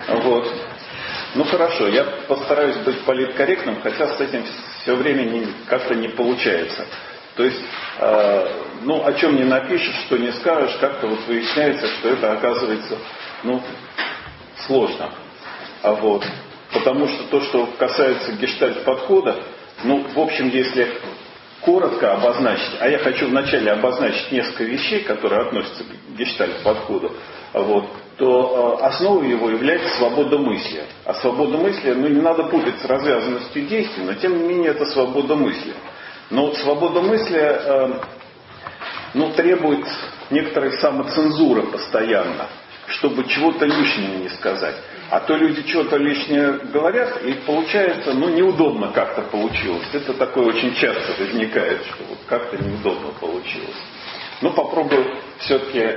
Вот. Ну хорошо, я постараюсь быть политкорректным, хотя с этим все время как-то не получается. То есть, о чем не напишешь, что не скажешь, как-то вот выясняется, что это оказывается, сложно. Вот. Потому что то, что касается гештальт-подхода, в общем, если коротко обозначить, а я хочу вначале обозначить несколько вещей, которые относятся к гештальт-подходу, то основой его является свобода мысли. А свобода мысли, не надо путать с развязанностью действий, но тем не менее это свобода мысли. Но свобода мысли требует некоторой самоцензуры постоянно, чтобы чего-то лишнего не сказать. А то люди что-то лишнее говорят, и получается, неудобно как-то получилось. Это такое очень часто возникает, что как-то неудобно получилось. Попробую все-таки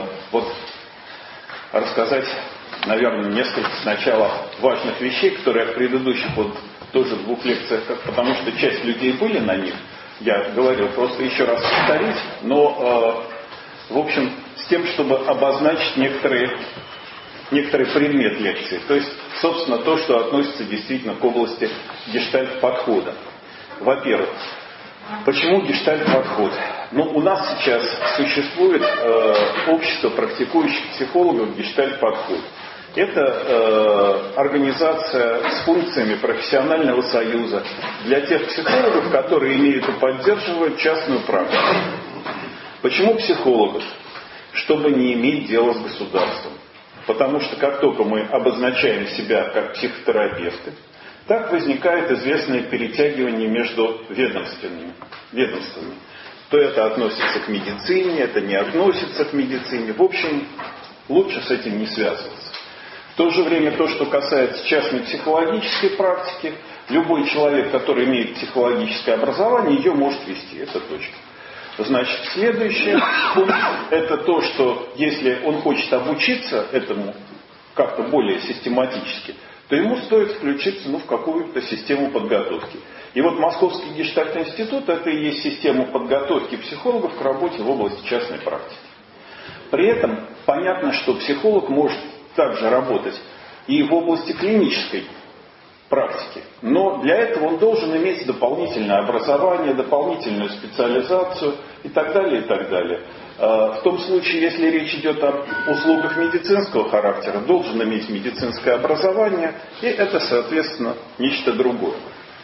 рассказать, наверное, несколько сначала важных вещей, которые я в предыдущих тоже 2 лекциях, потому что часть людей были на них, я говорил, просто еще раз повторить, но, в общем, с тем, чтобы обозначить некоторый предмет лекции. То есть, собственно, то, что относится действительно к области гештальт-подхода. Во-первых, почему гештальт-подход? У нас сейчас существует общество практикующих психологов гештальт-подход. Это организация с функциями профессионального союза для тех психологов, которые имеют и поддерживают частную практику. Почему психологов? Чтобы не иметь дела с государством. Потому что как только мы обозначаем себя как психотерапевты, так возникает известное перетягивание между ведомствами. То это относится к медицине, это не относится к медицине. В общем, лучше с этим не связываться. В то же время то, что касается частной психологической практики, любой человек, который имеет психологическое образование, ее может вести. Это точка. Значит, следующий пункт – это то, что если он хочет обучиться этому как-то более систематически, то ему стоит включиться в какую-то систему подготовки. И Московский гештальт-институт – это и есть система подготовки психологов к работе в области частной практики. При этом понятно, что психолог может также работать и в области клинической практики. Но для этого он должен иметь дополнительное образование, дополнительную специализацию и так далее, и так далее. В том случае, если речь идет о услугах медицинского характера, должен иметь медицинское образование, и это, соответственно, нечто другое.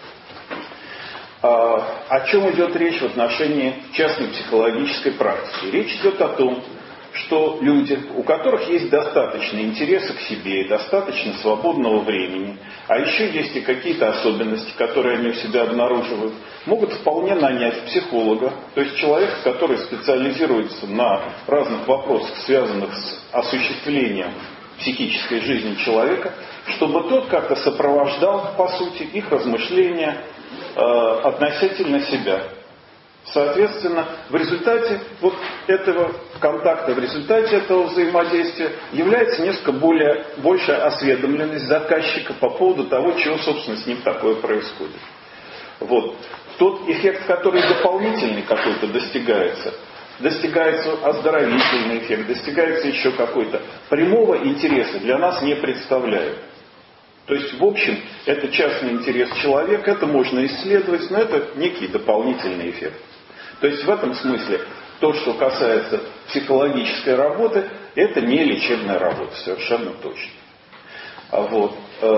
О чем идет речь в отношении частной психологической практики? Речь идет о том, что люди, у которых есть достаточно интереса к себе, достаточно свободного времени, а еще есть и какие-то особенности, которые они у себя обнаруживают, могут вполне нанять психолога, то есть человека, который специализируется на разных вопросах, связанных с осуществлением психической жизни человека, чтобы тот как-то сопровождал, по сути, их размышления относительно себя. Соответственно, в результате этого контакта, в результате этого взаимодействия является несколько большая осведомленность заказчика по поводу того, чего, собственно, с ним такое происходит. Тот эффект, который дополнительный какой-то достигается оздоровительный эффект, достигается еще какой-то. Прямого интереса для нас не представляют. То есть, в общем, это частный интерес человека, это можно исследовать, но это некий дополнительный эффект. То есть, в этом смысле, то, что касается психологической работы, это не лечебная работа, совершенно точно.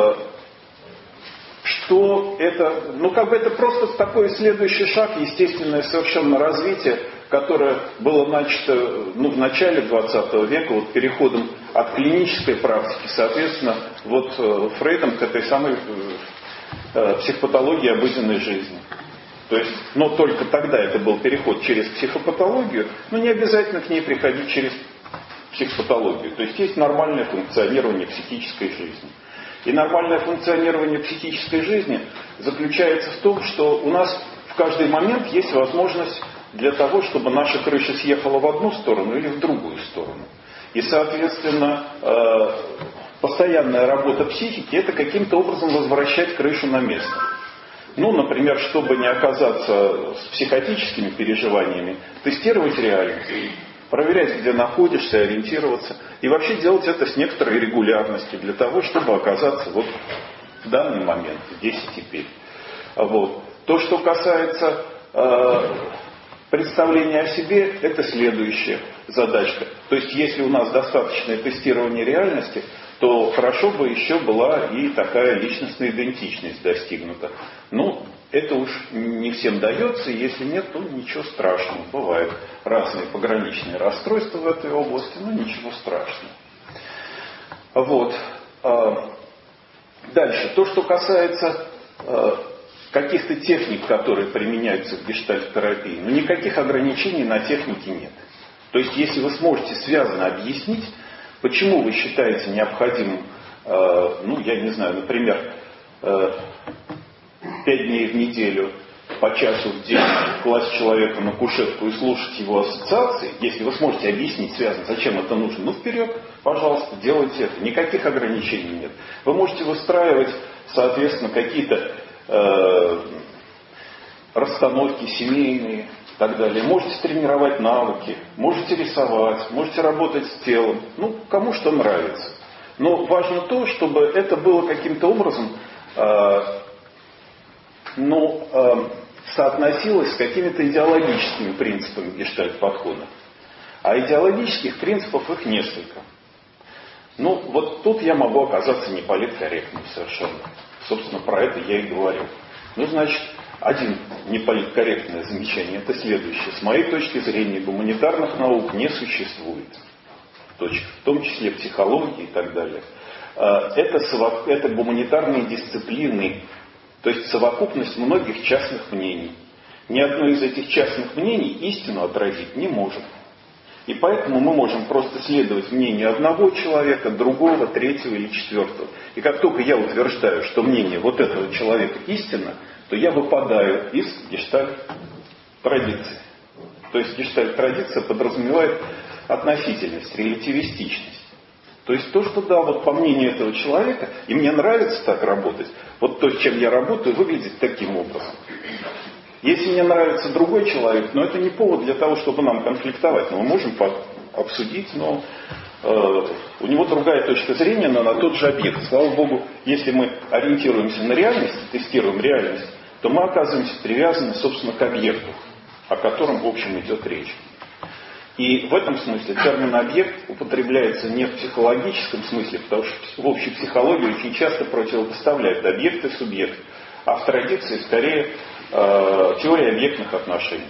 Что это? Это просто такой следующий шаг, естественное совершенно развитие, которое было начато в начале 20 века, переходом от клинической практики, соответственно, Фрейдом к этой самой психопатологии обыденной жизни. То есть, но только тогда это был переход через психопатологию, но не обязательно к ней приходить через психопатологию. То есть есть нормальное функционирование психической жизни. И нормальное функционирование психической жизни заключается в том, что у нас в каждый момент есть возможность для того, чтобы наша крыша съехала в одну сторону или в другую сторону. И, соответственно, постоянная работа психики – это каким-то образом возвращать крышу на место. Например, чтобы не оказаться с психотическими переживаниями, тестировать реальность. проверять, где находишься, ориентироваться. И вообще делать это с некоторой регулярностью, для того, чтобы оказаться вот в данный момент, здесь и теперь. Вот. То, что касается представления о себе, это следующая задачка. То есть, если у нас достаточное тестирование реальности, то хорошо бы еще была и такая личностная идентичность достигнута. Ну, это уж не всем дается, и если нет, то ничего страшного. Бывают разные пограничные расстройства в этой области, но ничего страшного. Вот. Дальше. То, что касается каких-то техник, которые применяются в гештальт-терапии, но никаких ограничений на технике нет. То есть, если вы сможете связано объяснить, почему вы считаете необходимым, я не знаю, например, 5 дней в неделю, по часу в день класть человека на кушетку и слушать его ассоциации, если вы сможете объяснить связано, зачем это нужно, ну вперед, пожалуйста, делайте это. Никаких ограничений нет. Вы можете выстраивать, соответственно, какие-то расстановки семейные и так далее. Можете тренировать навыки, можете рисовать, можете работать с телом. Ну, кому что нравится. Но важно то, чтобы это было каким-то образом соотносилось с какими-то идеологическими принципами гештальт-подхода. А идеологических принципов их несколько. Ну, вот тут я могу оказаться неполиткорректным совершенно. Собственно, про это я и говорил. Ну, значит, один неполиткорректное замечание – это следующее. С моей точки зрения, гуманитарных наук не существует. Точка. В том числе психологии и так далее. Это гуманитарные дисциплины, то есть совокупность многих частных мнений. Ни одно из этих частных мнений истину отразить не может. И поэтому мы можем просто следовать мнению одного человека, другого, третьего или четвертого. И как только я утверждаю, что мнение вот этого человека истинно, то я выпадаю из гештальт-традиции. То есть гештальт-традиция подразумевает относительность, релятивистичность. То есть то, что да, вот по мнению этого человека, и мне нравится так работать, вот то, с чем я работаю, выглядит таким образом. Если мне нравится другой человек, но это не повод для того, чтобы нам конфликтовать. Мы можем обсудить, но у него другая точка зрения, но на тот же объект. Слава Богу, если мы ориентируемся на реальность, тестируем реальность, то мы оказываемся привязаны, собственно, к объекту, о котором, в общем, идет речь. И в этом смысле термин «объект» употребляется не в психологическом смысле, потому что в общей психологии очень часто противопоставляют объект и субъект, а в традиции скорее теория объектных отношений.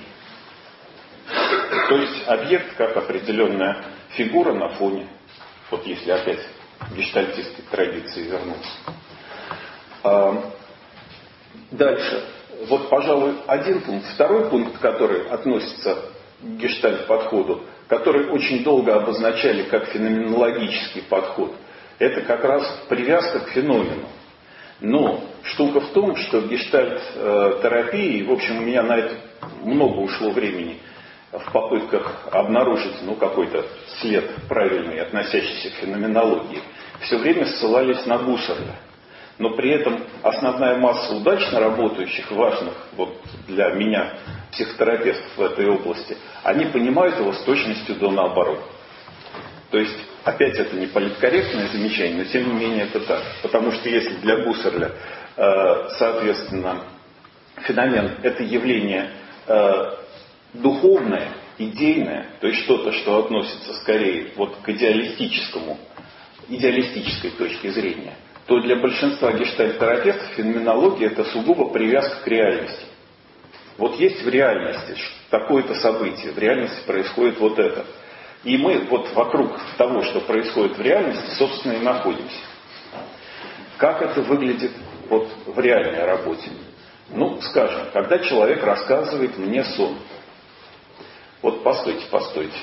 То есть объект как определенная фигура на фоне, вот если опять к гештальтистской традиции вернуться. Дальше. Вот, пожалуй, один пункт. Второй пункт, который относится к гештальт-подходу, который очень долго обозначали как феноменологический подход, это как раз привязка к феномену. Но штука в том, что в гештальт-терапии, в общем, у меня на это много ушло времени в попытках обнаружить какой-то след правильный, относящийся к феноменологии, все время ссылались на Гуссерля. Но при этом основная масса удачно работающих, важных вот для меня психотерапевтов в этой области, они понимают его с точностью до наоборот. То есть, опять это не политкорректное замечание, но тем не менее это так. Потому что если для Гуссерля, соответственно, феномен – это явление духовное, идейное, то есть что-то, что относится скорее вот к идеалистической точке зрения, то для большинства гештальт-терапевтов феноменология – это сугубо привязка к реальности. Вот есть в реальности такое-то событие, в реальности происходит вот это. И мы вот вокруг того, что происходит в реальности, собственно, и находимся. Как это выглядит вот в реальной работе? Ну, скажем, когда человек рассказывает мне сон. Вот постойте.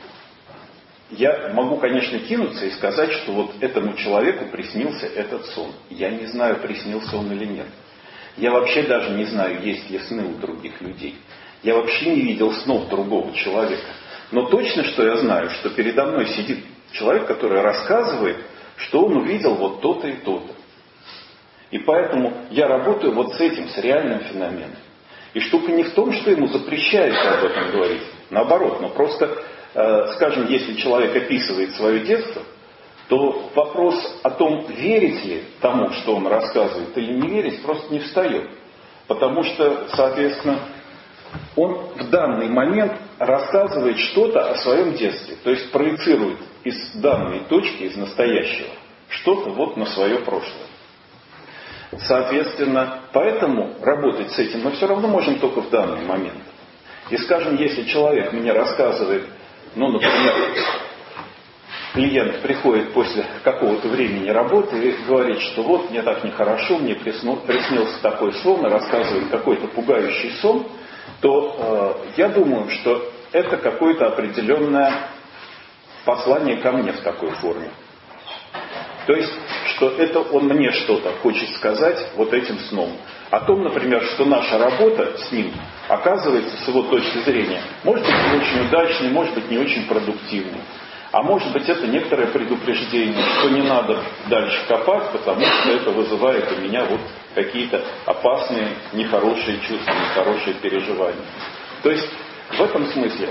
Я могу, конечно, кинуться и сказать, что вот этому человеку приснился этот сон. Я не знаю, приснился он или нет. Я вообще даже не знаю, есть ли сны у других людей. Я вообще не видел снов другого человека. Но точно, что я знаю, что передо мной сидит человек, который рассказывает, что он увидел вот то-то и то-то. И поэтому я работаю вот с этим, с реальным феноменом. И штука не в том, что ему запрещается об этом говорить. Наоборот, но просто скажем, если человек описывает свое детство, то вопрос о том, верить ли тому, что он рассказывает, или не верить, просто не встает. Потому что, соответственно, он в данный момент рассказывает что-то о своем детстве. То есть проецирует из данной точки, из настоящего, что-то вот на свое прошлое. Соответственно, поэтому работать с этим мы все равно можем только в данный момент. И, скажем, если человек мне рассказывает, например, клиент приходит после какого-то времени работы и говорит, что вот мне так нехорошо, мне приснился такой сон, и рассказывает какой-то пугающий сон, то я думаю, что это какое-то определенное послание ко мне в такой форме. То есть, что это он мне что-то хочет сказать вот этим сном. О том, например, что наша работа с ним оказывается, с его точки зрения, может быть не очень удачной, может быть не очень продуктивной. А может быть это некоторое предупреждение, что не надо дальше копать, потому что это вызывает у меня вот какие-то опасные, нехорошие чувства, нехорошие переживания. То есть в этом смысле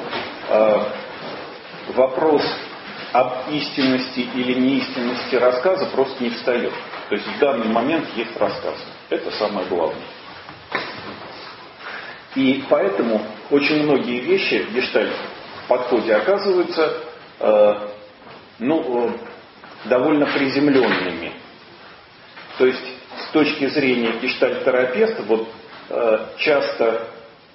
вопрос об истинности или неистинности рассказа просто не встает. То есть в данный момент есть рассказ. Это самое главное. И поэтому очень многие вещи в гештальт-подходе оказываются довольно приземленными. То есть с точки зрения гештальт-терапевта часто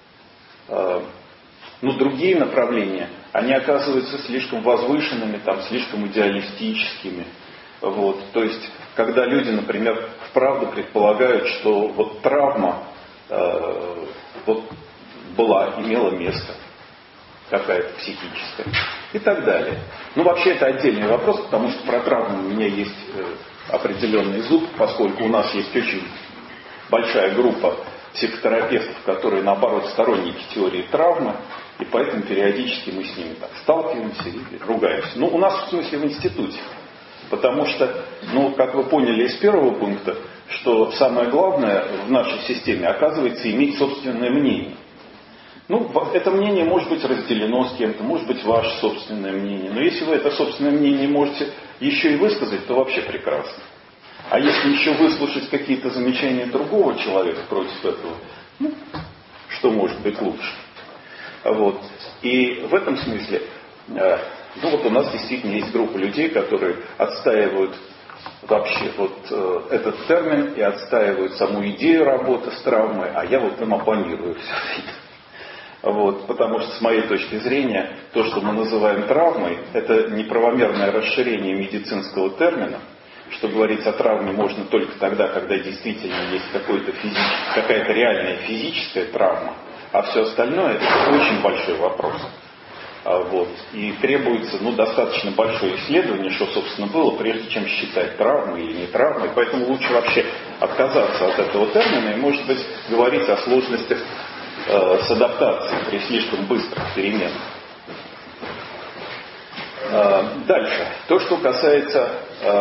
другие направления, они оказываются слишком возвышенными, слишком идеалистическими. То есть, когда люди, например, вправду предполагают, что травма имела место, какая-то психическая, и так далее. Вообще это отдельный вопрос, потому что про травму у меня есть определенный зуб, поскольку у нас есть очень большая группа психотерапевтов, которые, наоборот, сторонники теории травмы, и поэтому периодически мы с ними сталкиваемся и ругаемся. У нас, в смысле, в институте. Потому что, как вы поняли из первого пункта, что самое главное в нашей системе, оказывается, иметь собственное мнение. Это мнение может быть разделено с кем-то, может быть ваше собственное мнение. Но если вы это собственное мнение можете еще и высказать, то вообще прекрасно. А если еще выслушать какие-то замечания другого человека против этого, что может быть лучше? И в этом смысле, у нас действительно есть группа людей, которые отстаивают вообще этот термин и отстаивают саму идею работы с травмой, а я им оппонирую все это. Потому что с моей точки зрения, то, что мы называем травмой, это неправомерное расширение медицинского термина, что говорить о травме можно только тогда, когда действительно есть какая-то реальная физическая травма, а все остальное это очень большой вопрос. И требуется достаточно большое исследование, что, собственно, было, прежде чем считать травмой или не травмой. Поэтому лучше вообще отказаться от этого термина и, может быть, говорить о сложностях с адаптацией при слишком быстрых переменах. Дальше. То, что касается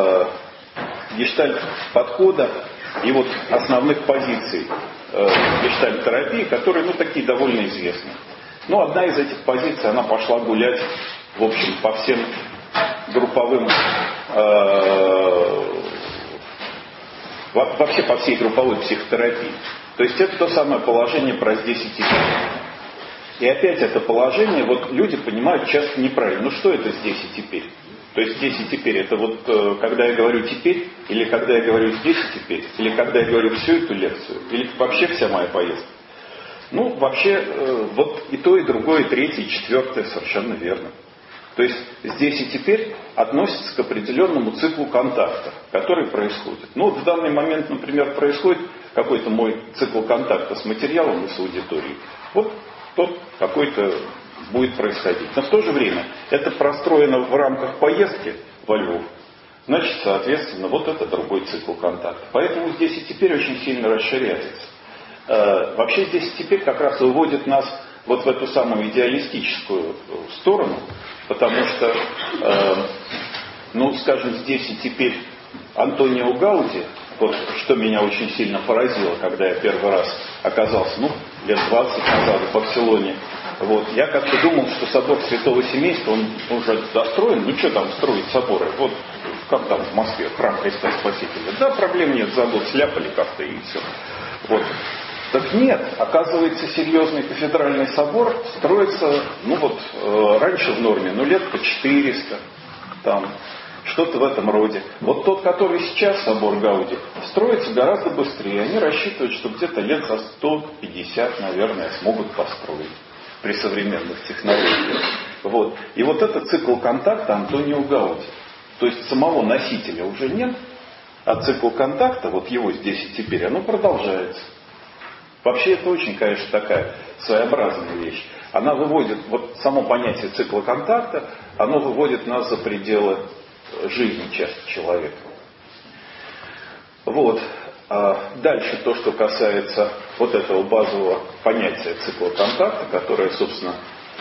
гештальт-подхода и основных позиций гештальт-терапии, которые такие довольно известны. Одна из этих позиций, она пошла гулять, в общем, по всем групповым, вообще по всей групповой психотерапии. То есть это то самое положение про «здесь и теперь». И опять это положение, люди понимают часто неправильно. Что это «здесь и теперь»? То есть «здесь и теперь» это когда я говорю «теперь», или когда я говорю «здесь и теперь», или когда я говорю всю эту лекцию, или вообще вся моя поездка. Вообще, и то, и другое, и третье, и четвертое совершенно верно. То есть здесь и теперь относится к определенному циклу контакта, который происходит. В данный момент, например, происходит какой-то мой цикл контакта с материалом и с аудиторией. Тот какой-то будет происходить. Но в то же время это простроено в рамках поездки во Львов. Значит, соответственно, это другой цикл контакта. Поэтому здесь и теперь очень сильно расширяется. Вообще здесь и теперь как раз выводит нас в эту самую идеалистическую сторону, потому что, скажем, здесь и теперь Антонио Гауди, что меня очень сильно поразило, когда я первый раз оказался, лет 20 назад в Барселоне, Вот. Я как-то думал, что собор Святого Семейства, он уже достроен, ну что там строить соборы? Вот как там в Москве, храм Христа Спасителя. Да, проблем нет, забыл, сляпали как-то и все. Вот. Так нет, оказывается, серьезный кафедральный собор строится, ну вот, раньше в норме, ну лет по 400, там, что-то в этом роде. Вот тот, который сейчас, собор Гауди, строится гораздо быстрее. Они рассчитывают, что где-то лет за 150, наверное, смогут построить при современных технологиях. Вот. И вот этот цикл контакта Антонио Гауди. То есть самого носителя уже нет, а цикл контакта, вот его здесь и теперь, оно продолжается. Вообще это очень, конечно, такая своеобразная вещь. Она выводит, вот само понятие цикла контакта, оно выводит нас за пределы жизни часто человека. Вот. А дальше то, что касается вот этого базового понятия цикла контакта, которое, собственно,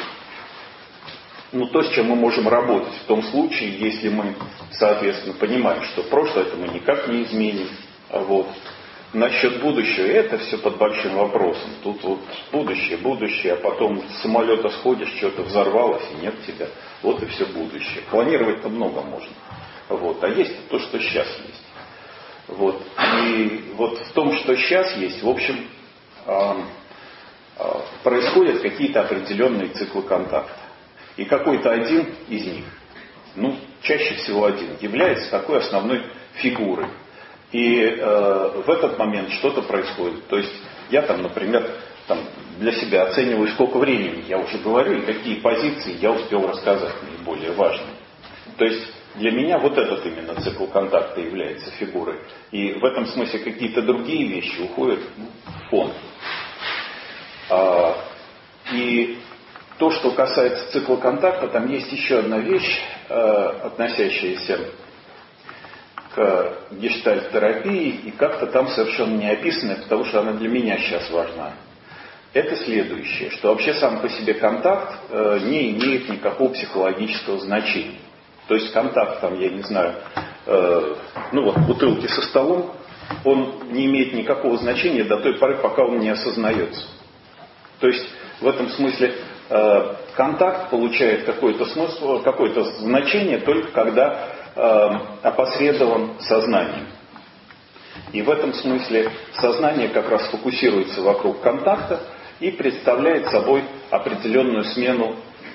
ну, то, с чем мы можем работать в том случае, если мы, соответственно, понимаем, что прошлое это мы никак не изменим. Вот. Насчет будущего, это все под большим вопросом. Тут вот будущее, а потом с самолета сходишь, что-то взорвалось, и нет тебя. Вот и все будущее. Планировать-то много можно. Вот. А есть то, что сейчас есть. Вот. И вот в том, что сейчас есть, в общем, происходят какие-то определенные циклы контакта. И какой-то один из них, ну, чаще всего один, является такой основной фигурой. И в этот момент что-то происходит. То есть я там, например, там, для себя оцениваю, сколько времени я уже говорю, и какие позиции я успел рассказать наиболее важные. То есть для меня вот этот именно цикл контакта является фигурой. И в этом смысле какие-то другие вещи уходят в фон. И то, что касается цикла контакта, там есть еще одна вещь, относящаяся к гештальт-терапии, и как-то там совершенно не описанная, потому что она для меня сейчас важна. Это следующее, что вообще сам по себе контакт не имеет никакого психологического значения. То есть контакт, там, я не знаю, ну вот бутылки со столом, он не имеет никакого значения до той поры, пока он не осознается. То есть в этом смысле контакт получает какой-то смысл, какое-то значение только когда опосредован сознанием. И в этом смысле сознание как раз фокусируется вокруг контакта и представляет собой определенную смену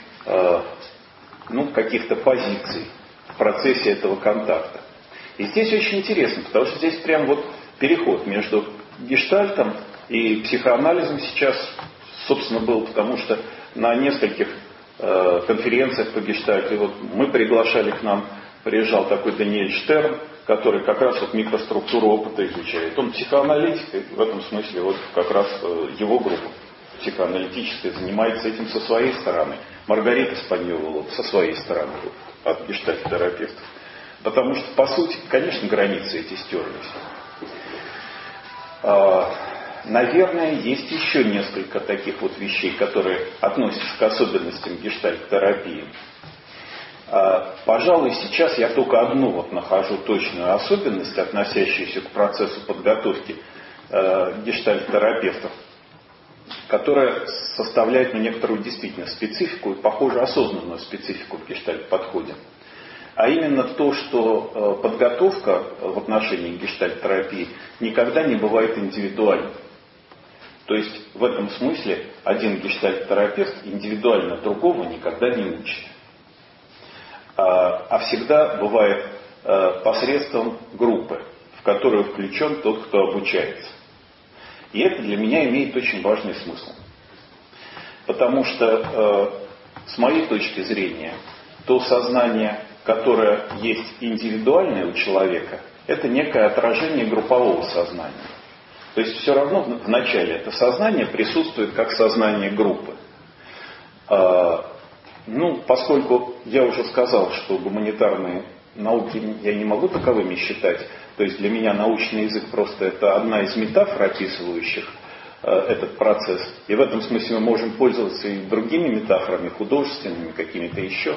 каких-то позиций в процессе этого контакта. И здесь очень интересно, потому что здесь прям вот переход между гештальтом и психоанализом сейчас, собственно, был, потому что на нескольких конференциях по гештальту, вот мы приглашали к нам, приезжал такой Даниэль Штерн, который как раз вот микроструктуру опыта изучает. Он психоаналитик, и в этом смысле вот как раз его группа психоаналитическая занимается этим со своей стороны. Маргарита Спаньола со своей стороны от гештальт-терапевтов. Потому что, по сути, конечно, границы эти стерлись. Наверное, есть еще несколько таких вот вещей, которые относятся к особенностям гештальт-терапии. Пожалуй, сейчас я только одну вот нахожу точную особенность, относящуюся к процессу подготовки гештальт-терапевтов, которая составляет некоторую действительно специфику и, похоже, осознанную специфику в гештальт-подходе. А именно то, что подготовка в отношении гештальт-терапии никогда не бывает индивидуальной. То есть в этом смысле один гештальт-терапевт индивидуально другого никогда не учит. А всегда бывает посредством группы, в которую включен тот, кто обучается. И это для меня имеет очень важный смысл. Потому что, с моей точки зрения, то сознание, которое есть индивидуальное у человека, это некое отражение группового сознания. То есть все равно в начале это сознание присутствует как сознание группы. Поскольку я уже сказал, что гуманитарные науки я не могу таковыми считать, то есть для меня научный язык просто это одна из метафор, описывающих этот процесс. И в этом смысле мы можем пользоваться и другими метафорами, художественными, какими-то еще.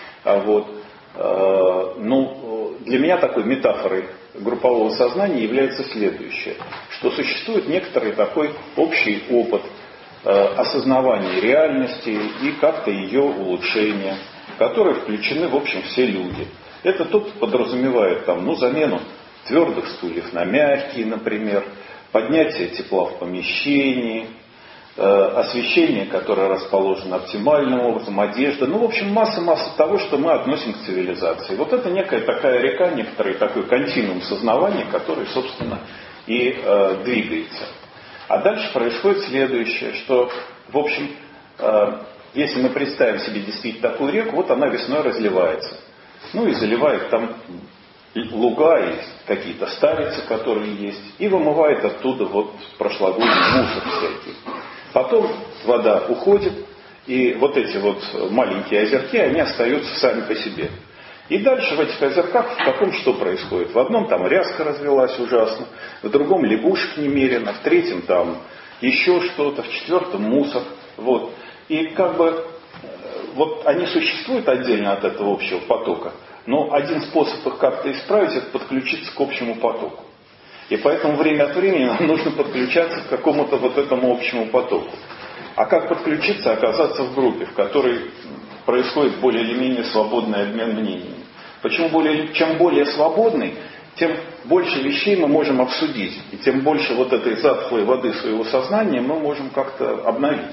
Для меня такой метафорой группового сознания является следующее, что существует некоторый такой общий опыт осознавания реальности и как-то ее улучшения, в которые включены, в общем, все люди. Это тут подразумевает замену твердых стульев на мягкие, например, поднятие тепла в помещении, освещение, которое расположено оптимальным образом, одежда, в общем, масса того, что мы относим к цивилизации. Вот это некая такая река, некоторый такой континуум сознавания, который, собственно, и двигается. А дальше происходит следующее, что, в общем, если мы представим себе действительно такую реку, вот она весной разливается. И заливает там луга и какие-то старицы, которые есть, и вымывает оттуда прошлогодний мусор всякий. Потом вода уходит, и вот эти маленькие озерки, они остаются сами по себе. И дальше в этих озерках в каком что происходит? В одном там ряска развелась ужасно, в другом лягушек немерено, в третьем там еще что-то, в четвертом мусор. И они существуют отдельно от этого общего потока, но один способ их как-то исправить — это подключиться к общему потоку. И поэтому время от времени нам нужно подключаться к какому-то этому общему потоку. А как подключиться? Оказаться в группе, в которой происходит более или менее свободный обмен мнениями. Чем более свободный, тем больше вещей мы можем обсудить. И тем больше этой затхлой воды своего сознания мы можем как-то обновить.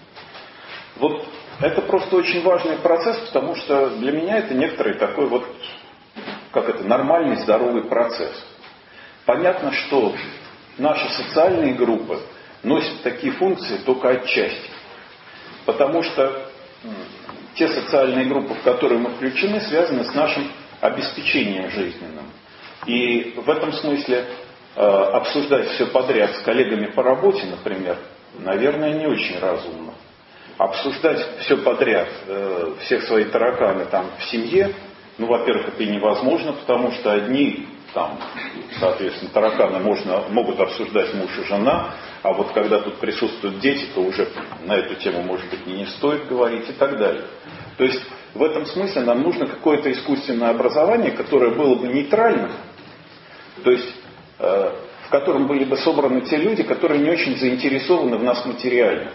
Это просто очень важный процесс, потому что для меня это некоторый такой нормальный, здоровый процесс. Понятно, что наши социальные группы носят такие функции только отчасти. Потому что те социальные группы, в которые мы включены, связаны с нашим обеспечением жизненным. И в этом смысле обсуждать все подряд с коллегами по работе, например, наверное, не очень разумно. Обсуждать все подряд, всех свои тараканы в семье, во-первых, это и невозможно, потому что одни соответственно, тараканы могут обсуждать муж и жена, а когда тут присутствуют дети, то уже на эту тему, может быть, не стоит говорить и так далее. То есть в этом смысле нам нужно какое-то искусственное образование, которое было бы нейтральным, то есть в котором были бы собраны те люди, которые не очень заинтересованы в нас материально.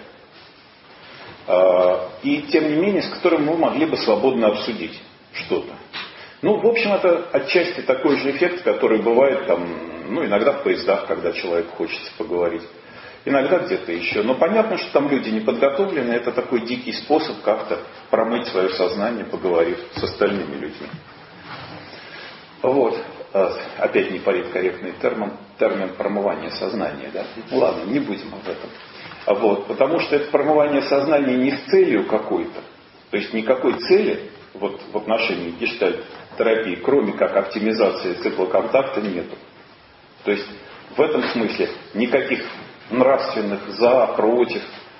И тем не менее, с которым мы могли бы свободно обсудить что-то. В общем, это отчасти такой же эффект, который бывает иногда в поездах, когда человеку хочется поговорить. Иногда где-то еще. Но понятно, что там люди не подготовлены. Это такой дикий способ как-то промыть свое сознание, поговорив с остальными людьми. Опять неполиткорректный термин промывание сознания. Да? Ладно, не будем об этом. Потому что это промывание сознания не с целью какой-то. То есть никакой цели в отношении гештальт-терапии, кроме как оптимизации цикла контакта, нету. То есть в этом смысле никаких нравственных за, против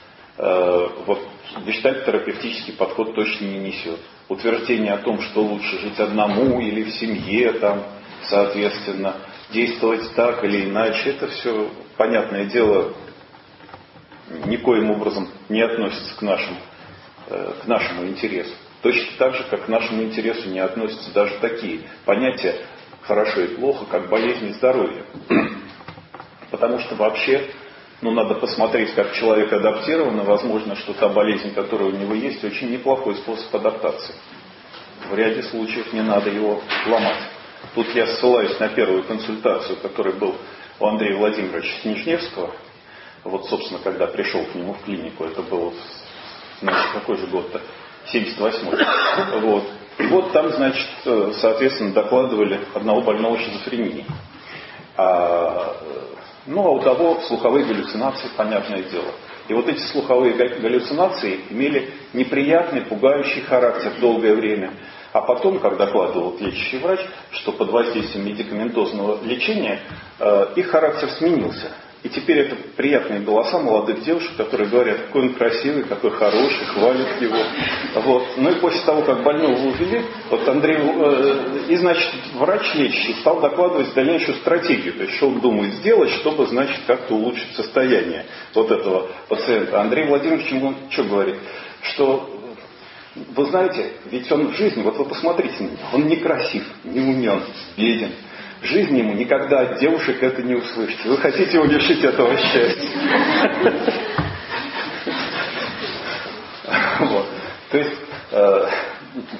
гештальт-терапевтический подход точно не несет. Утверждение о том, что лучше жить одному или в семье, соответственно, действовать так или иначе, это все, понятное дело, никоим образом не относится к нашему интересу. Точно так же, как к нашему интересу не относятся даже такие понятия «хорошо» и «плохо», как болезнь и здоровье. Потому что вообще, надо посмотреть, как человек адаптирован, и возможно, что та болезнь, которая у него есть, очень неплохой способ адаптации. В ряде случаев не надо его ломать. Тут я ссылаюсь на первую консультацию, которая была у Андрея Владимировича Снежневского. Собственно, когда пришел к нему в клинику, это было, какой же год-то? 78-й. И там, соответственно, докладывали одного больного шизофренией. А у того слуховые галлюцинации, понятное дело. И эти слуховые галлюцинации имели неприятный, пугающий характер долгое время. А потом, как докладывал лечащий врач, что под воздействием медикаментозного лечения их характер сменился. И теперь это приятные голоса молодых девушек, которые говорят, какой он красивый, какой хороший, хвалят его. И после того, как больного увели, Андрей, врач лечащий стал докладывать дальнейшую стратегию, то есть что он думает сделать, чтобы, как-то улучшить состояние этого пациента. Андрей Владимирович ему что говорит? Что, вы знаете, ведь он в жизни, вы посмотрите на него, он некрасив, не умен, беден. В жизни ему никогда от девушек это не услышите. Вы хотите его лишить этого счастья.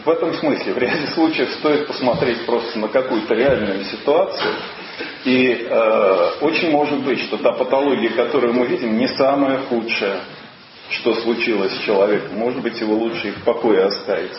в этом смысле в ряде случаев стоит посмотреть просто на какую-то реальную ситуацию. И очень может быть, что та патология, которую мы видим, не самая худшая, что случилось с человеком. Может быть, его лучше и в покое оставить.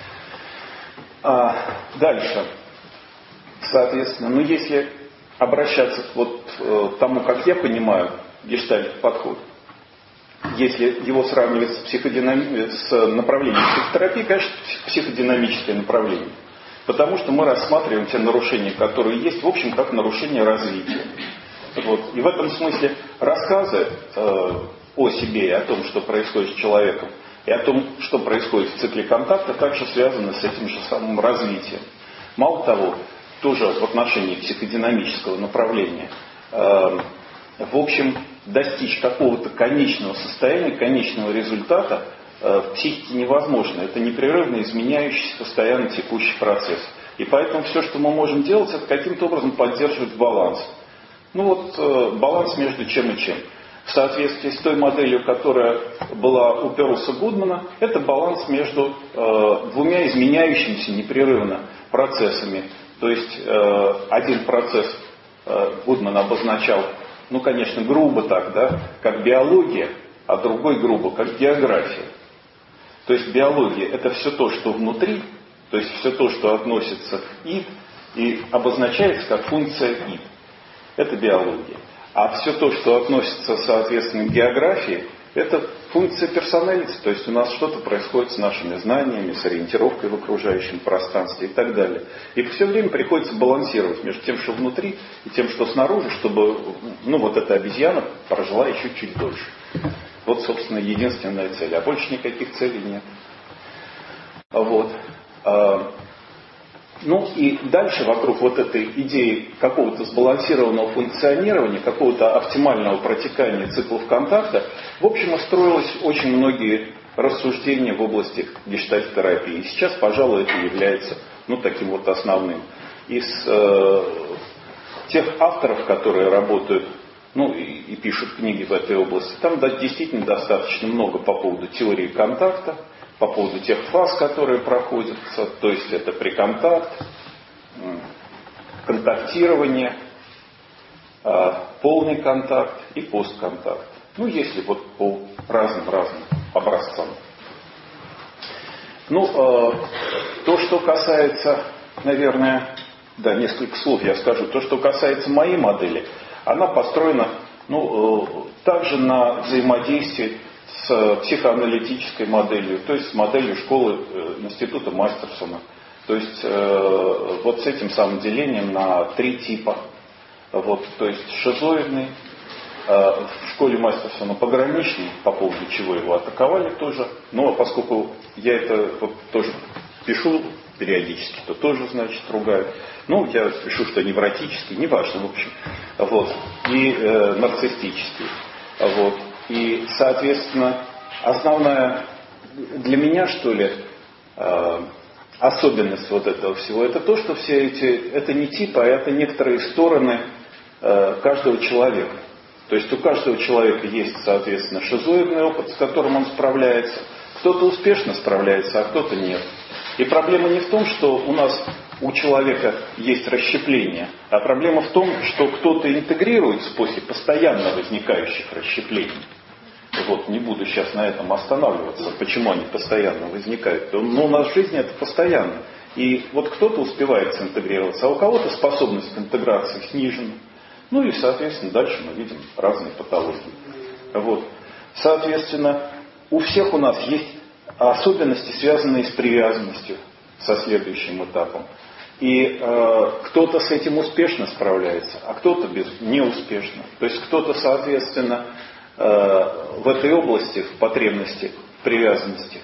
Дальше. Соответственно, если обращаться к тому, как я понимаю гештальт-подход, если его сравнивать с направлением психотерапии, конечно, психодинамическое направление. Потому что мы рассматриваем те нарушения, которые есть, в общем, как нарушение развития. И в этом смысле рассказы о себе и о том, что происходит с человеком, и о том, что происходит в цикле контакта, также связаны с этим же самым развитием. Мало того, тоже в отношении психодинамического направления, в общем, достичь какого-то конечного состояния, конечного результата в психике невозможно. Это непрерывно изменяющийся, постоянно текущий процесс. И поэтому все, что мы можем делать, это каким-то образом поддерживать баланс. Баланс между чем и чем. В соответствии с той моделью, которая была у Перлса Гудмана, это баланс между двумя изменяющимися непрерывно процессами. То есть один процесс Гудман обозначал, конечно, грубо так, да, как биология, а другой грубо, как география. То есть биология – это все то, что внутри, то есть все то, что относится к ид, и обозначается как функция ид. Это биология. А все то, что относится, соответственно, к географии, это функция персоналити. То есть у нас что-то происходит с нашими знаниями, с ориентировкой в окружающем пространстве и так далее. И все время приходится балансировать между тем, что внутри, и тем, что снаружи, чтобы эта обезьяна прожила еще чуть дольше. Вот, собственно, единственная цель. А больше никаких целей нет. И дальше вокруг этой идеи какого-то сбалансированного функционирования, какого-то оптимального протекания циклов контакта, в общем, строилось очень многие рассуждения в области гештальт-терапии. И сейчас, пожалуй, это является таким основным. Из тех авторов, которые работают и пишут книги в этой области, там действительно достаточно много по поводу теории контакта, по поводу тех фаз, которые проходятся, то есть это преконтакт, контактирование, полный контакт и постконтакт. Если по разным образцам. То, что касается, наверное, несколько слов я скажу. То, что касается моей модели, она построена также на взаимодействии с психоаналитической моделью, то есть с моделью школы института Мастерсона. То есть с этим самым делением на 3 типа. То есть шизоидный, в школе Мастерсона пограничный, по поводу чего его атаковали тоже. А поскольку я это тоже пишу периодически, то тоже, ругают. Я пишу, что невротический, неважно, в общем. И нарциссический. И, соответственно, основная для меня, особенность этого всего, это то, что все это не типы, а это некоторые стороны каждого человека. То есть у каждого человека есть, соответственно, шизоидный опыт, с которым он справляется. Кто-то успешно справляется, а кто-то нет. И проблема не в том, что у человека есть расщепление, а проблема в том, что кто-то интегрируется после постоянно возникающих расщеплений. Не буду сейчас на этом останавливаться, почему они постоянно возникают. Но у нас в жизни это постоянно. И кто-то успевает синтегрироваться, а у кого-то способность к интеграции снижена. И, соответственно, дальше мы видим разные патологии. Соответственно, у всех у нас есть особенности, связанные с привязанностью со следующим этапом. И кто-то с этим успешно справляется, а кто-то неуспешно. То есть кто-то, соответственно, в этой области, в потребности привязанности,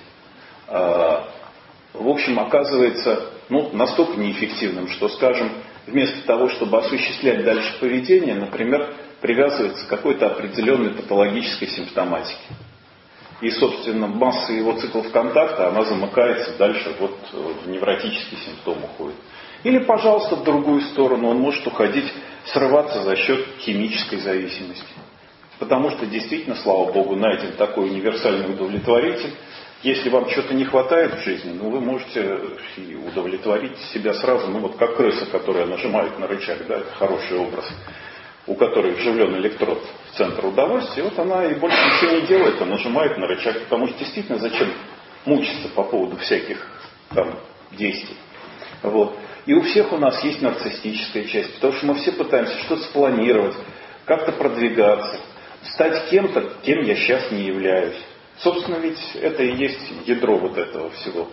в общем, оказывается настолько неэффективным, что, скажем, вместо того, чтобы осуществлять дальше поведение, например, привязывается к какой-то определенной патологической симптоматике. И, собственно, масса его циклов контакта, она замыкается дальше, в невротический симптом уходит. Или, пожалуйста, в другую сторону, он может уходить, срываться за счет химической зависимости. Потому что действительно, слава Богу, найден такой универсальный удовлетворитель, Если вам что-то не хватает в жизни, ну вы можете и удовлетворить себя сразу, ну вот как крыса, которая нажимает на рычаг, да, это хороший образ, у которой вживлен электрод в центр удовольствия, вот она и больше ничего не делает, а нажимает на рычаг, потому что действительно зачем мучиться по поводу всяких там действий. Вот. И у всех у нас есть нарциссическая часть, потому что мы все пытаемся что-то спланировать, как-то продвигаться, стать кем-то, кем я сейчас не являюсь. Собственно, ведь это и есть ядро вот этого всего.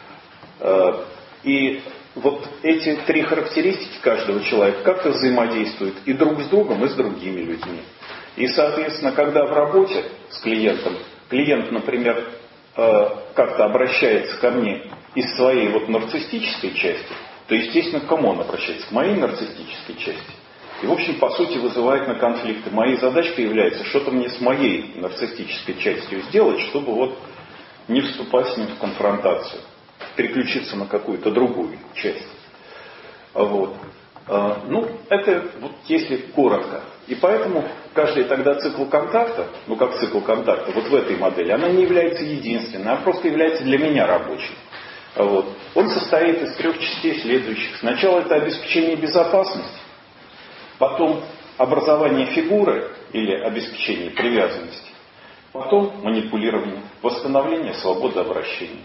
И вот эти три характеристики каждого человека как-то взаимодействуют и друг с другом, и с другими людьми. И, соответственно, когда в работе с клиентом, клиент, например, как-то обращается ко мне из своей вот нарциссической части, то, естественно, к кому он обращается? К моей нарциссической части. И, в общем, по сути, вызывает на конфликты. Моей задачкой является что-то мне с моей нарциссической частью сделать, чтобы вот не вступать с ним в конфронтацию, переключиться на какую-то другую часть. Вот. Ну, это вот если коротко. И поэтому каждый тогда цикл контакта, ну как цикл контакта, вот в этой модели, она не является единственной, она просто является для меня рабочей. Вот. Он состоит из трех частей следующих. Сначала это обеспечение безопасности, потом образование фигуры или обеспечение привязанности, потом манипулирование, восстановление свободы обращения.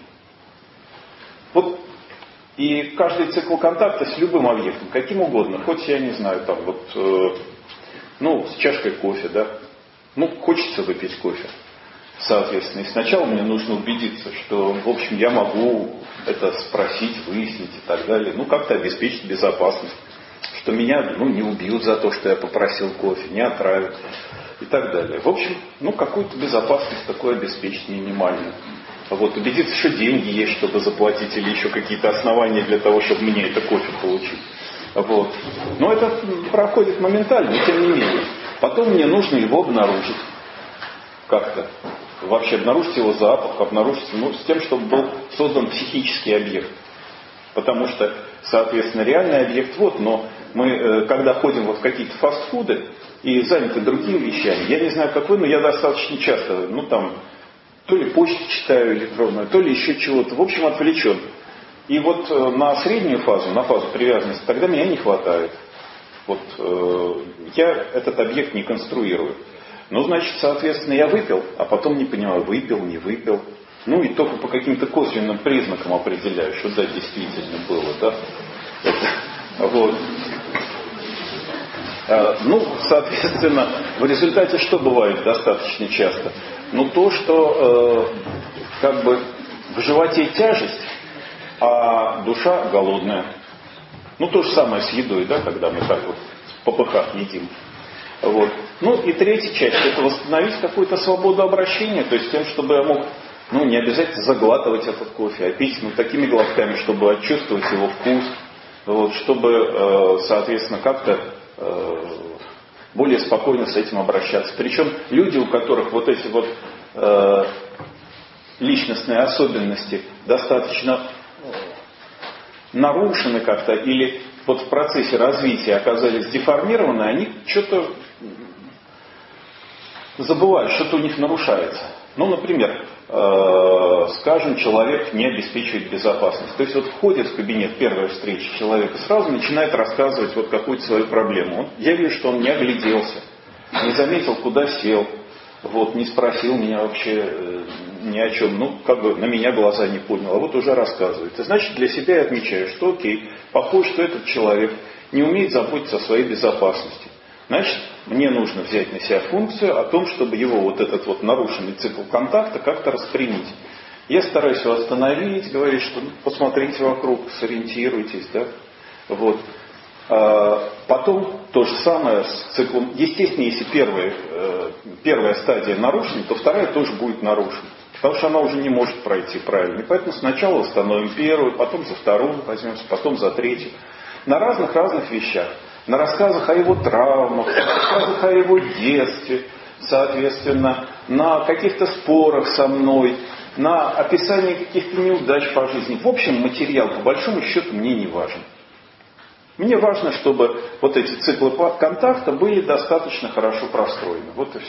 Вот. И каждый цикл контакта с любым объектом, каким угодно, хоть я не знаю, там вот, ну, с чашкой кофе, да, ну, хочется выпить кофе. Соответственно, и сначала мне нужно убедиться, что, в общем, я могу это спросить, выяснить и так далее. Ну, как-то обеспечить безопасность. Что меня, ну, не убьют за то, что я попросил кофе, не отравят и так далее. В общем, ну, какую-то безопасность такое обеспечить минимальную. Вот, убедиться, что деньги есть, чтобы заплатить, или еще какие-то основания для того, чтобы мне это кофе получить. Вот. Но это проходит моментально, но тем не менее. Потом мне нужно его обнаружить. Как-то. Вообще обнаружить его запах, обнаружить, ну, с тем, чтобы был создан психический объект. Потому что, соответственно, реальный объект вот, но мы, когда ходим вот в какие-то фастфуды и заняты другими вещами, я не знаю, как вы, но я достаточно часто, ну там, то ли почту читаю электронную, то ли еще чего-то, в общем, отвлечен. И вот на среднюю фазу, на фазу привязанности, тогда меня не хватает. Вот я этот объект не конструирую. Ну, значит, соответственно, я выпил, а потом не понимаю, выпил, не выпил. Ну, и только по каким-то косвенным признакам определяю, что да, действительно было, да. Вот. Ну, соответственно, в результате что бывает достаточно часто? Ну, то, что как бы в животе тяжесть, а душа голодная. Ну, то же самое с едой, да, когда мы так вот в попыхах едим. Вот. Ну и третья часть, это восстановить какую-то свободу обращения, то есть тем, чтобы я мог, ну, не обязательно заглатывать этот кофе, а пить, ну, такими глотками, чтобы чувствовать его вкус, вот, чтобы, соответственно, как-то более спокойно с этим обращаться. Причем люди, у которых вот эти вот личностные особенности достаточно нарушены как-то или вот в процессе развития оказались деформированы, они что-то забывают, что-то у них нарушается. Ну, например, скажем, человек не обеспечивает безопасность. То есть вот входит в кабинет, первая встреча человека, сразу начинает рассказывать вот какую-то свою проблему. Я вижу, что он не огляделся, не заметил, куда сел, вот, не спросил меня вообще ни о чем, ну, как бы на меня глаза не поднял, а вот уже рассказывает. И значит, для себя я отмечаю, что окей, похоже, что этот человек не умеет заботиться о своей безопасности. Значит, мне нужно взять на себя функцию о том, чтобы его вот этот вот нарушенный цикл контакта как-то распрямить. Я стараюсь его остановить, говорить, что ну, посмотрите вокруг, сориентируйтесь, да, вот. Потом то же самое с циклом. Естественно, если первая стадия нарушена, то вторая тоже будет нарушена. Потому что она уже не может пройти правильно. И поэтому сначала восстановим первую, потом за вторую возьмемся, потом за третью. На разных вещах. На рассказах о его травмах, на рассказах о его детстве, соответственно, на каких-то спорах со мной, на описании каких-то неудач по жизни. В общем, материал, по большому счету, мне не важен. Мне важно, чтобы вот эти циклы контакта были достаточно хорошо простроены. Вот и все.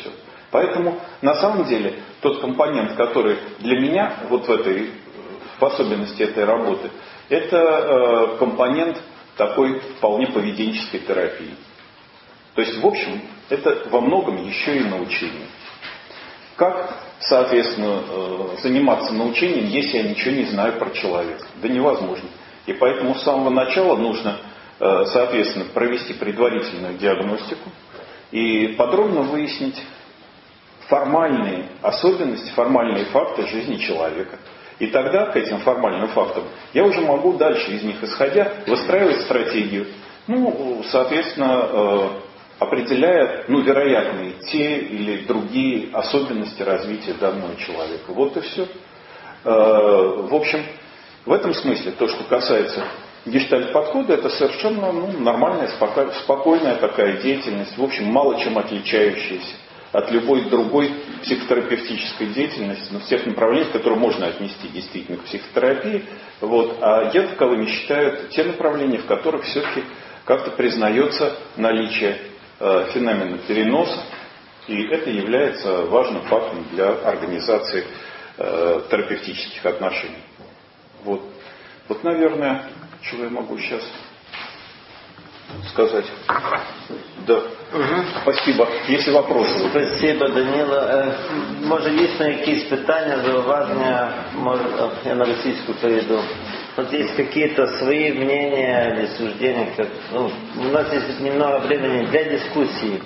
Поэтому на самом деле тот компонент, который для меня вот в особенности этой работы, это компонент такой вполне поведенческой терапии. То есть, в общем, это во многом еще и научение. Как, соответственно, заниматься научением, если я ничего не знаю про человека? Да невозможно. И поэтому с самого начала нужно, соответственно, провести предварительную диагностику и подробно выяснить формальные особенности, формальные факты жизни человека. И тогда к этим формальным фактам я уже могу дальше из них исходя выстраивать стратегию. Соответственно, определяя, вероятные те или другие особенности развития данного человека. Вот и все. В общем, в этом смысле то, что касается гештальт-подхода, это совершенно нормальная, спокойная такая деятельность, в общем, мало чем отличающаяся от любой другой психотерапевтической деятельности, в тех направлениях, которые можно отнести действительно к психотерапии. А я таковыми считаю те направления, в которых все-таки как-то признается наличие феномена переноса, и это является важным фактом для организации терапевтических отношений. Вот, наверное, чего я могу сейчас сказать. Да. Угу. Спасибо. Если вопросы. Спасибо, Данило. Може дійсно якісь питання, зауваження, я на російську перейду. Вот есть какие-то свои мнения или суждения, у нас есть немного времени для дискуссии,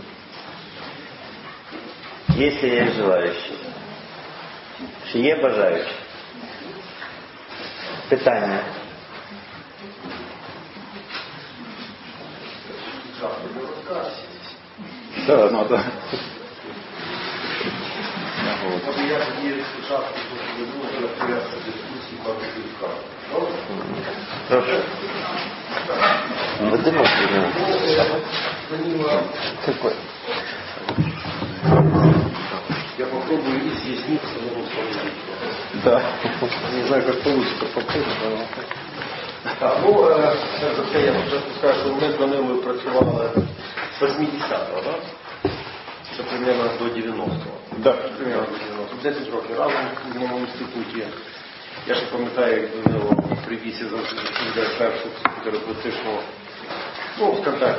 если есть желающие. Є бажаючі. Питання. Да, надо. Я тоді спочатку буду розповідати дискусії по Київському. Прошу. Вадима, какой? Я попробую изъяснить самому своему. Да. Не знаю, как получится попробовать. Я вже скажу, що ми з Данилою працювали з 80-го, да? Це примерно до 90-го. Да. Примерно до 90-го. 10 років разом в моєму інституті. Я ще пам'ятаю, як Данило при вісі завжди першу психотерапевтичну, скажімо так,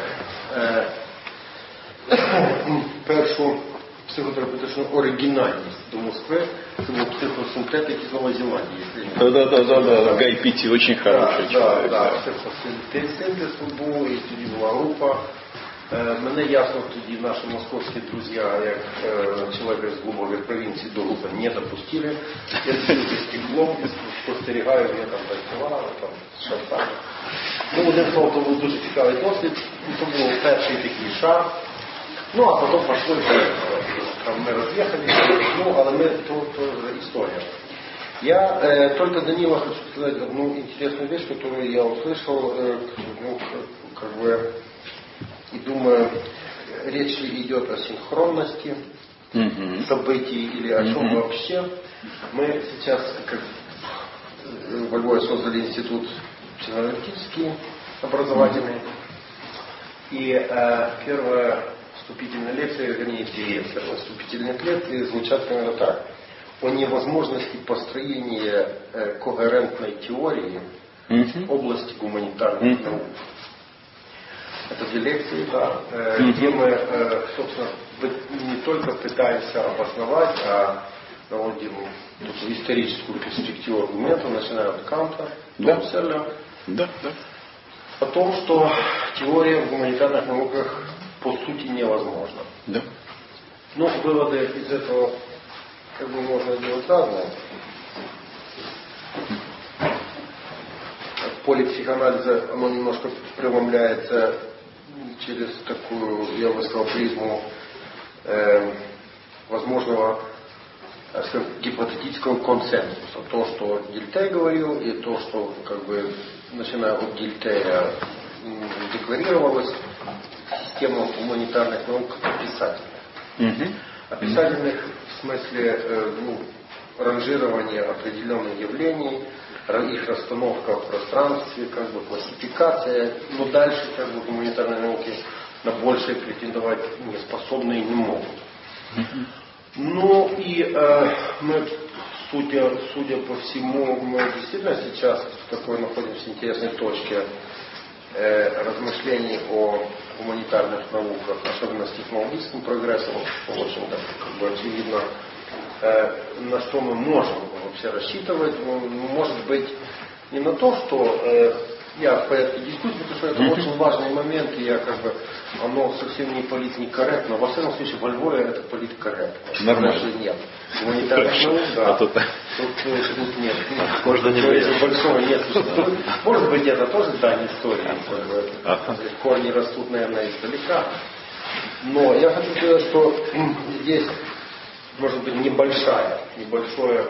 першу психотерапевтичну оригінальність до Москви. Це був психосинтетик із Нової Зеландії. Да. Гай Пітті очень хороший человек. Так, психосинтез був, і тоді була група. Мене ясно тоді наші московські друзі, як человек з глубокой провинції до групи не допустили. Я сидів за стеклом, спостерігаю, я там працював, там з шарпами. Один слово, то був дуже цікавий досвід, то був перший такий шар. А потом пошло и поехало. Мы разъехались, але мы, то история. Я только Данила хочу сказать одну интересную вещь, которую я услышал, и думаю, речь ли идет о синхронности событий или о чем вообще. Мы сейчас, во Львове создали институт психоаналитический, образовательный, и первая вступительные лекции, вернее, две вступительных лекции звучат примерно так. О невозможности построения когерентной теории в области гуманитарных наук. Это две лекции, да, где мы, собственно, не только пытаемся обосновать, а наводим историческую перспективу аргументов, начиная от Канта, до Хусserля, о том, что теория в гуманитарных науках по сути невозможно. Да. Выводы из этого можно делать разные. В поле психоанализа оно немножко преломляется через такую, я бы сказал, призму возможного, скажем, гипотетического консенсуса. То, что Гильтей говорил, и то, что начиная от Гильтея декларировалось, система гуманитарных наук описательных. Описательных в смысле ранжирования определенных явлений, их расстановка в пространстве, классификация, но дальше гуманитарные науки на большее претендовать не способны и не могут. Ну и мы, судя по всему, мы действительно сейчас в такой находимся интересной точке размышлений о гуманитарных науках, особенно с технологическим прогрессом. В общем-то, как бы очевидно, на что мы можем вообще рассчитывать. Может быть, не на то, что я в порядке дискуссии, потому что это очень важный момент, и я как бы, оно совсем не политнекорректно. Во всяком случае, во Львове это политкорректно. Нормально. Даже нет. Гуманитарных наук, да. Тут нет. Можно не бояться. Большого нет. Может быть, это тоже дань истории. Корни растут, наверное, издалека. Но я хочу сказать, что здесь может быть небольшое,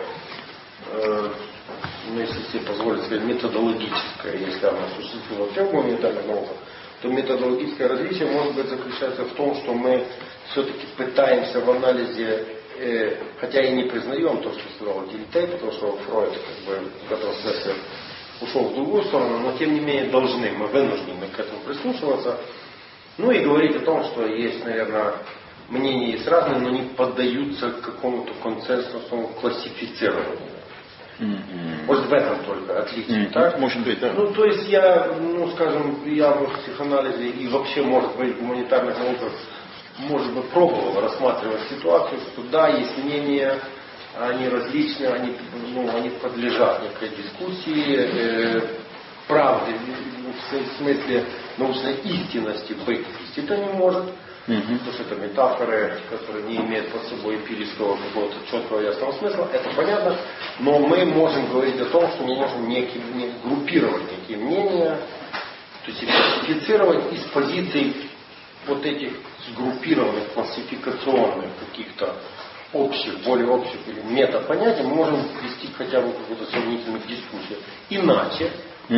если себе позволить сказать, методологическое, если оно существует вообще в гуманитарных науках, то методологическое различие может быть заключается в том, что мы все-таки пытаемся в анализе, хотя и не признаем то, что сказал Дильтей, потому что Фройд как бы в этом смысле ушел в другую сторону, но тем не менее мы вынуждены к этому прислушиваться. Ну и говорить о том, что есть, наверное, мнения есть разные, но не поддаются какому-то консенсусному классифицированию. Может в этом только отличие, так? Может быть, да. Ну, то есть я в психоанализе и вообще, может быть, в гуманитарных науках, может быть, пробовал рассматривать ситуацию, что да, есть мнения, они различные, они подлежат некой дискуссии, правды, в смысле научной истинности быть действительно не может. Потому что это метафоры, которые не имеют под собой эмпирического какого-то четкого ясного смысла, это понятно, но мы можем говорить о том, что мы можем группировать некие мнения, то есть классифицировать из позиций вот этих сгруппированных, классификационных каких-то общих, более общих или метапонятий, мы можем вести хотя бы какую-то сравнительную дискуссию. Иначе,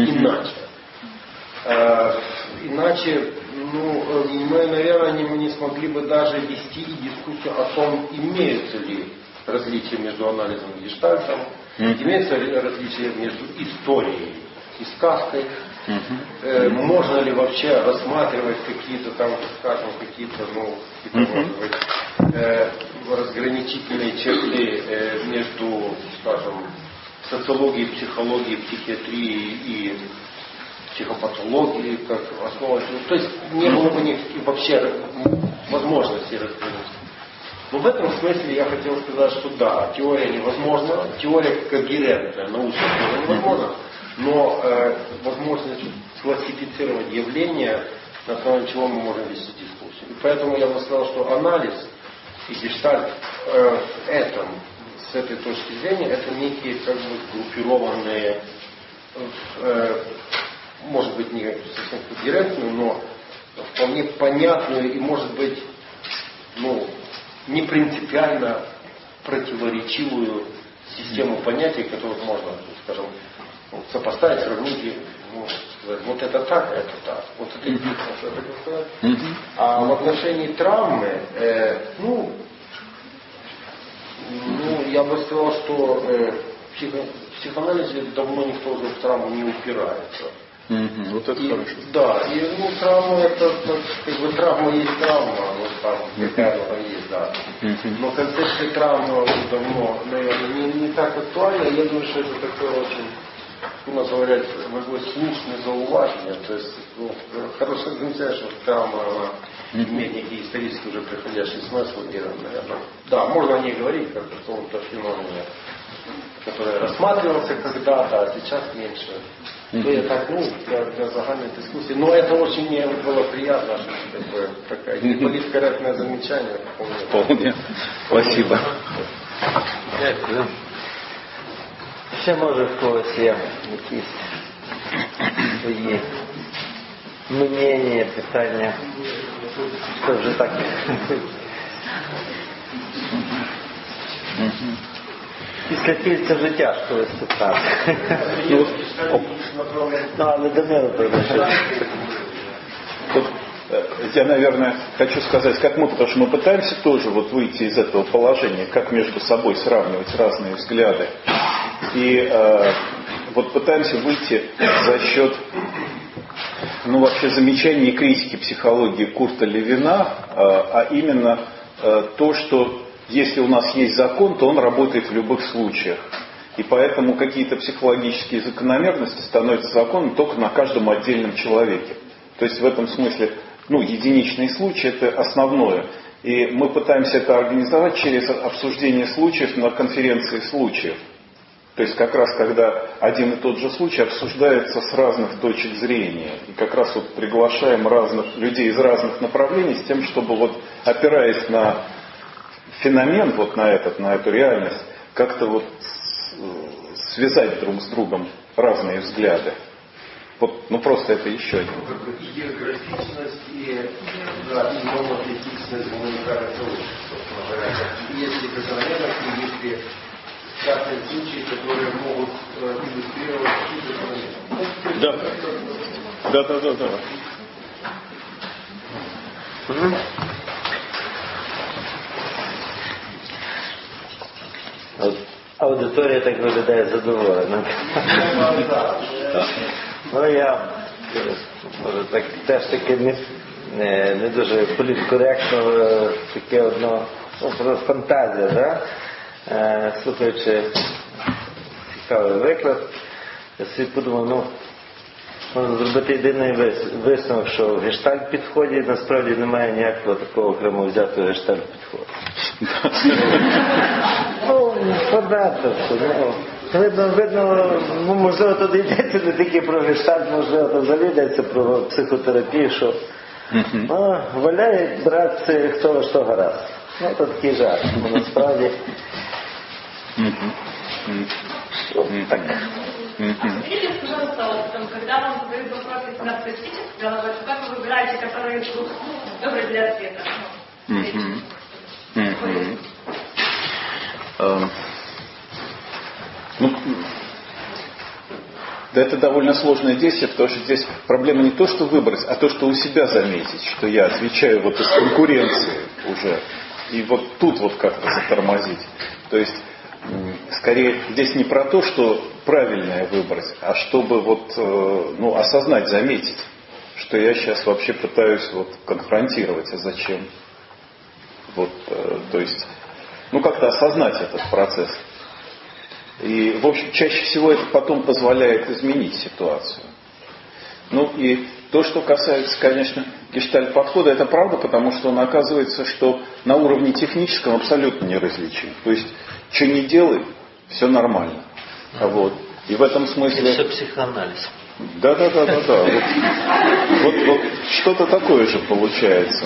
мы, наверное, не смогли бы даже вести и дискуссию о том, имеются ли различия между анализом и гештальтом, имеются ли различия между историей и сказкой, можно ли вообще рассматривать какие-то там, скажем, может быть, разграничительные черты между, скажем, социологией, психологией, психиатрией и психопатологии, как основа. То есть не было бы никаких вообще возможностей разграничить. Но в этом смысле я хотел сказать, что да, теория невозможна, теория когерентная, научная теория невозможна, но возможность классифицировать явления, на основе чего мы можем вести дискуссию. И поэтому я бы сказал, что анализ и гештальт с этой точки зрения, это некие как бы группированные, может быть, не совсем директную, но вполне понятную и, может быть, не принципиально противоречивую систему понятий, которых можно, скажем, сопоставить, сравнить и сказать, вот это так, это так. Вот это единственное, что я хотел сказать. А в отношении травмы, я бы сказал, что в психоанализе давно никто уже в травму не упирается. Вот это хорошо. Да, и травма это как бы травма есть травма, какая она есть, да. Но концепция травмы уже давно, наверное, не так актуальна. Я думаю, что это такое очень, у нас говорят, слушное зауважение. То есть, хорошее замечание, что травма она имеет некий исторически уже приходящий смысл, наверное. Да, можно о ней говорить, как о каком-то феномене, который рассматривался когда-то, а сейчас меньше. То я так, для загальной дискуссии. Но это очень мне было приятно, что такое политкорректное замечание. Вполне. Спасибо. Ще може в когось є якісь свої мнення, питання. Це вже так. Після кільця вже тяжко виступати. Але до мене прийде. Я, наверное, хочу сказать, как мы, потому что мы пытаемся тоже выйти из этого положения, как между собой сравнивать разные взгляды. И пытаемся выйти за счет, вообще замечаний и критики психологии Курта Левина, а именно то, что если у нас есть закон, то он работает в любых случаях. И поэтому какие-то психологические закономерности становятся законом только на каждом отдельном человеке. То есть в этом смысле, единичные случаи – это основное. И мы пытаемся это организовать через обсуждение случаев на конференции случаев. То есть как раз когда один и тот же случай обсуждается с разных точек зрения. И как раз вот приглашаем разных людей из разных направлений с тем, чтобы опираясь на феномен, на эту реальность, как-то связать друг с другом разные взгляды. Просто это еще один. И географичность, и монотипичность гуманитарных сообществ. Если закономерности, если частные случаи, которые могут иллюстрировать какие-то Да. Аудиторія так виглядає задоволена. Я може так теж таки не дуже політкоректно таке одно фантазія, да? Слухаючи цікавий виклад, я собі подумав, можна зробити єдиний висновок, що в гештальт підході насправді немає ніякого такого окремо взятого гештальт підходу. Видно, можливо, тут йдеться не тільки про гештальт, можливо, то взагалі йдеться про психотерапію, що валяє братці хто що гаразд. Це такий жарт, бо насправді так. Скажите, пожалуйста, когда вам задают вопрос нарциссический, как вы выбираете, который добрый для ответа? Да, это довольно сложное действие, потому что здесь проблема не то, что выбрать, а то, что у себя заметить, что я отвечаю из конкуренции уже. И тут как-то затормозить. То есть, скорее, здесь не про то, что правильное выбрать, а чтобы осознать, заметить, что я сейчас вообще пытаюсь конфронтировать, а зачем? То есть, как-то осознать этот процесс. И, в общем, чаще всего это потом позволяет изменить ситуацию. И то, что касается, конечно, гештальт-подхода, это правда, потому что он оказывается, что на уровне техническом абсолютно неразличим. То есть, что ни делай, все нормально. И в этом смысле... Это психоанализ. Да. Что-то такое же получается.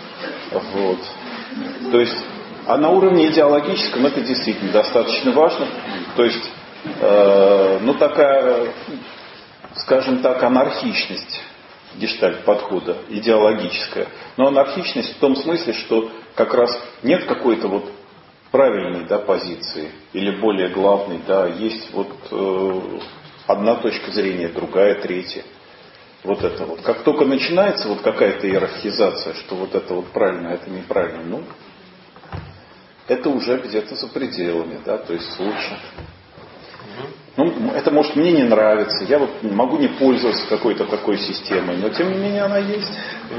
То есть, а на уровне идеологическом это действительно достаточно важно. То есть, такая, скажем так, анархичность гештальт-подхода, идеологическая. Но анархичность в том смысле, что как раз нет какой-то правильной позиции или более главной, есть одна точка зрения, другая, третья. Это. Как только начинается какая-то иерархизация, что это правильно, а это неправильно, это уже где-то за пределами, то есть лучше. Это может мне не нравится, я могу не пользоваться какой-то такой системой, но тем не менее она есть.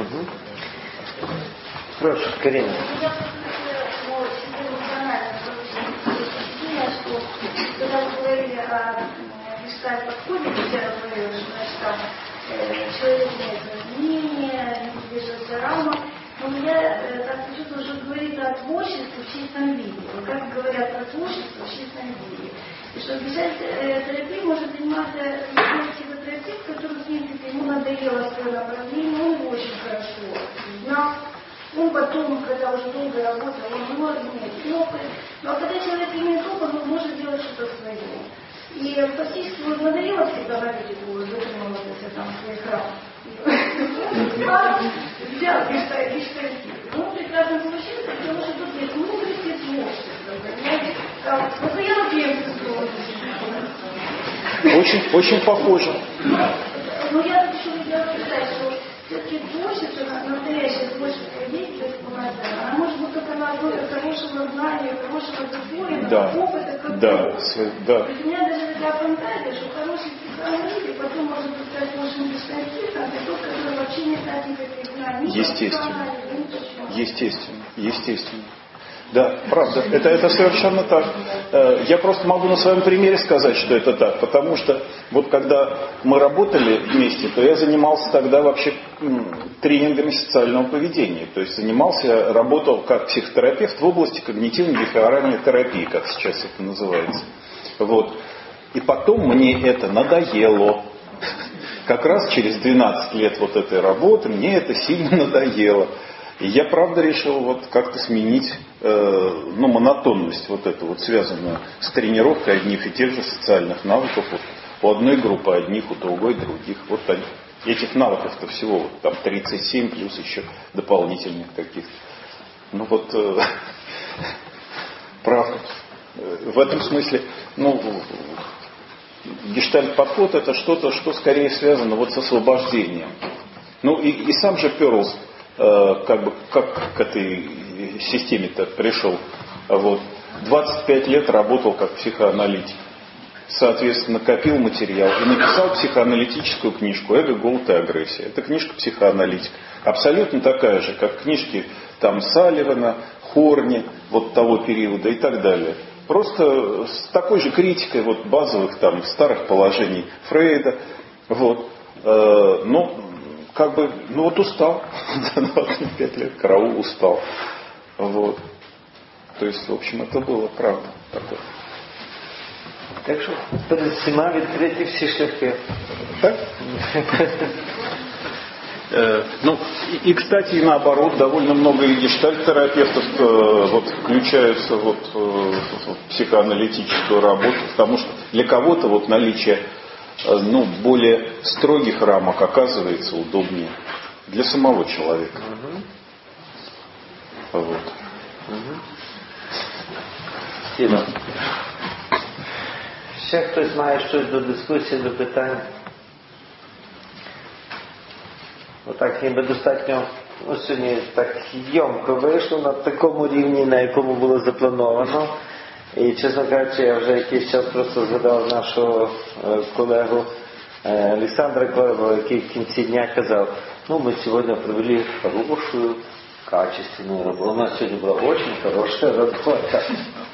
Хорошо, Карина. Когда вы говорили о гештальт-подходе, человек имеет мнение, не движется рамок. Но я так почему-то уже говорит о творчестве в чистом виде. Как говорят про творчество в чистом виде. И что гештальт-терапия может заниматься любой психотерапевт, который, в принципе, ему надоело свое направление, он его очень хорошо знал. Он потом, когда уже долго работал, он имеет опыт. Но когда человек имеет опыт, он может делать что-то свое. И фактически ему надоело всегда аналитику, задумываться там в своих рамках. Взял гештальт. Он прекрасно получился, потому что тут есть мудрость и творчество. Понимаете? Постоянно клиенты Очень похоже. Но я хочу сказать, что все-таки творчество, настоящее творческое действие, она может быть только на основе хорошего знания, хорошего засвоенного опыта. То есть у меня даже такая фантазия, что хороший психоаналитик потом может стать хорошим гештальтистом, и тот, который вообще не знает никаких знаний. Естественно. Да, правда. Это совершенно так. Я просто могу на своем примере сказать, что это так. Потому что вот когда мы работали вместе, то я занимался тогда вообще тренингами социального поведения. То есть работал как психотерапевт в области когнитивно-бихевиоральной терапии, как сейчас это называется. Вот. И потом мне это надоело. Как раз через 12 лет вот этой работы мне это сильно надоело. И я, правда, решил вот как-то сменить монотонность вот эту вот, связанную с тренировкой одних и тех же социальных навыков. Вот, у одной группы одних, у другой других. Вот этих навыков-то всего вот, там 37 плюс еще дополнительных каких-то. Ну вот, правда. В этом смысле, гештальт-подход это что-то, что скорее связано вот с освобождением. Ну и сам же Перлс как к этой системе-то пришел. Вот. 25 лет работал как психоаналитик. Соответственно, копил материал и написал психоаналитическую книжку «Эго, голод и агрессия». Это книжка психоаналитика. Абсолютно такая же, как книжки там Салливана, Хорни, вот того периода и так далее. Просто с такой же критикой вот базовых там старых положений Фрейда. Вот. Вот устал. 25 лет караул устал. Вот. То есть, в общем, это было правда такое. Так що перед всіма відкриті всі шляхи. Так? И, кстати, и наоборот, довольно много гештальт-терапевтов включаются в психоаналитическую работу, потому что для кого-то вот наличие более строгих рамок оказывается удобнее для самого человека. Вот. Спасибо. Ще хтось має щось до дискусії, до питань? Отак ніби достатньо, сьогодні так йомко вийшло на такому рівні, на якому було заплановано. І, чесно кажучи, я вже якийсь час просто згадав нашого колегу Олександра Коробова, який в кінці дня казав, ми сьогодні провели хорошую, качественную работу. У нас сегодня была очень хорошая работа.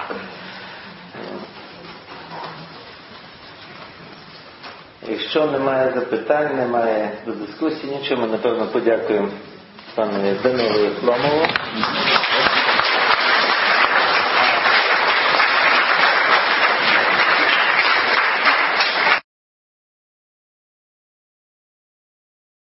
Якщо немає запитань, немає до дискусії, нічого, ми, напевно, подякуємо пану Данилу Хломову.